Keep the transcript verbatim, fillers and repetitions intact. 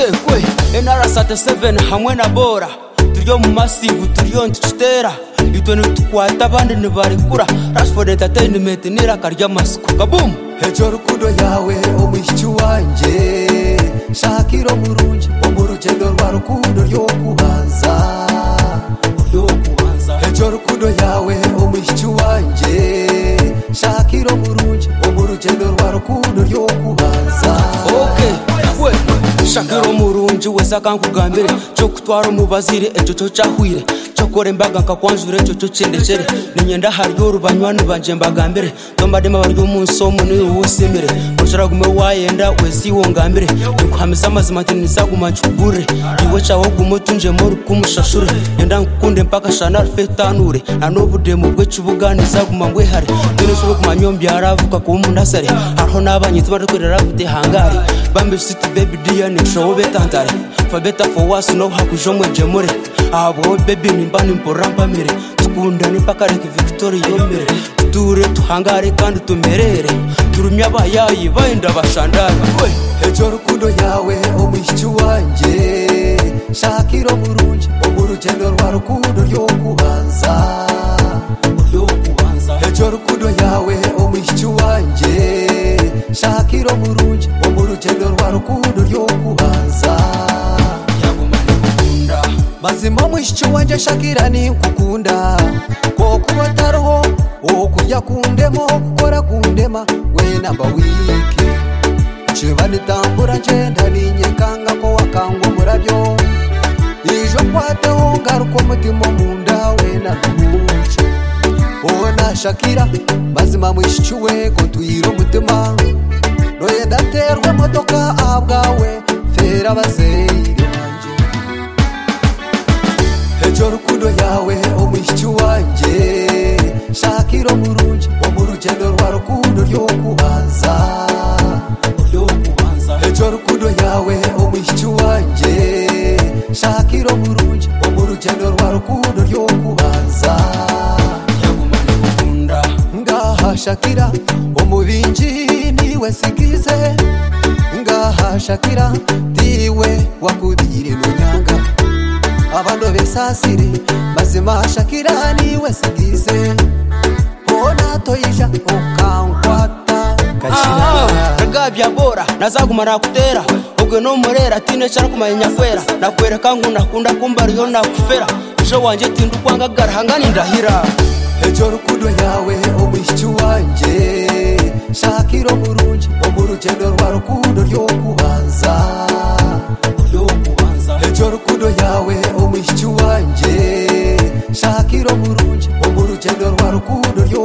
Okay, kwe N R thirty-seven hamwe na bora turiyo mu massive turiyo ntitera itwe nitukwata abandi nibarekura Rashford Entertainment nirakarya masuku kabum Ejo rukundo yawe omwishiki wanje Shakiro murungi omurugendo rwa rukundo ryo kubanza ryo kubanza Ejo rukundo yawe omwishiki wanje Shakiro murungi omurugendo rwa rukundo ryo kubanza Okay we Shakiro murungi wese akankugambire cyo kutwara umubazire ejo cyo cyahwire chokore imbaga nkakwanzure cyo cyo cyendekere ninyenda haryo rubanywani banje mbagambire tombadema baryo munso muni uwusimire ushara gume wayenda wezi wongambire ukuhamisa mazima tinisa gumanchubure iwe chawo gumotunje moru kumushashure yenda nkunde mpaka shana fetanure anobude mu bwecubugani zagumangwe hari dino cyo kumanyombi aravuka ku mundasare aho nabanyitse barakorera bute hangari bambe city baby dia ni show betantare for better for worse no hakujomwe jemore abo baby nimbani mporampa mire tukundane paka reke Victoria yomere ture tuhangare kandi tumerere turumya abayayi bayenda bashandara we Ejo rukundo yawe omwishiki wanje Shakiro murungi omurugendo rwa rukundo ryo kubanza ryo kubanza Ejo rukundo yawe omwishiki wanje Shakiro murungi omurugendo rwa rukundo ryo kubanza Mazima mwishiki wanje Shakira ni nkukunda Kokuba taroho okujya kundemo kukora kundema we namba wiki Chiba nitambura ngenda ninyekanga ko wakangwa murabyo Ijo kwateho ngaruko mutima munda we naduce Ona Shakira mazima mwishiki we ko tuyiro mutima Noye daterwe modoka abwawe fera bazeyi Ejo rukundo yawe omwishiki wanje Shakiro murungi omurugendo rwa rukundo ryo kubanza ryo kubanza Ejo rukundo yawe omwishiki wanje Shakiro murungi omurugendo rwa rukundo ryo kubanza yagumana gukunda Ngaha Shakira omubinji niwe sigize Ngaha Shakira diwe wakubire nunyanga Abando besasire mazima Shakira niwe sigize Bona toyija ukankwata kashira kagabya bora nazagumara kutera ubwo no murera tine cyara kumanya kwera nakwereka ngo nakunda kumbara yo nakufera ejo wanje tindu kwangagara hangani ndahira Ejo rukundo yawe omwishiki wanje Shakiro murungi omurugendo rwa rukundo ryo kubanza ryo kubanza Ejo rukundo yawe omwishiki wanje Shakiro murungi omurugendo rwa rukundo ryo